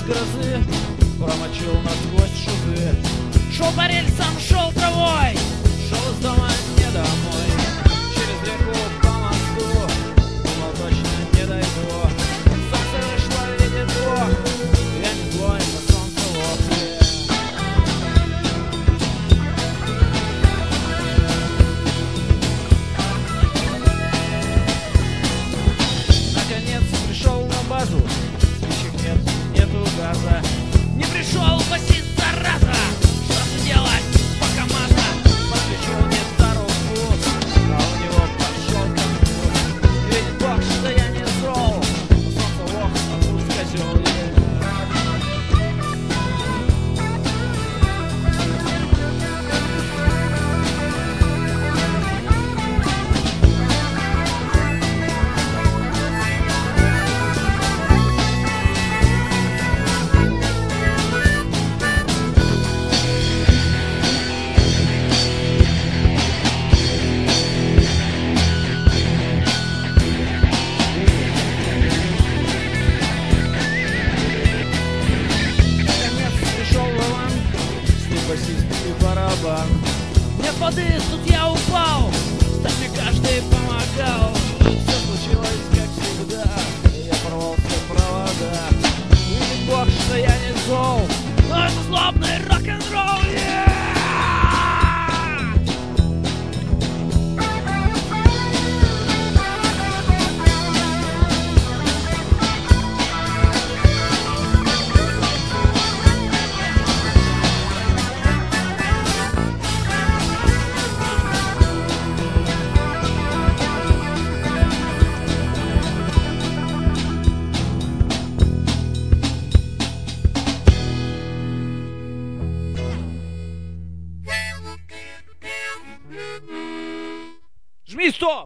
грозы промочил насквозь шуты. Шел по рельсам, шел травой, шел из дома не домой. Через реку по мосту думал, точно не дойду. Солнце вышло, видит Бог, я не злой, но солнце лопнет. Наконец пришел на базу, спичек нет, нету газа. Не пришел басист, зараза! Что же делать, пока маза? Подключил гитару в путь, а у него пошел конфуз. Видит Бог, что я не зол, но солнце лох, а тут козел есть. Басист и барабан. Нет воды, тут я упал, так мне каждый помогал. Все случилось как всегда, я порвал все провода. Видит Бог, что я не зол, но это злобный рок-н-ролл. Жми 100!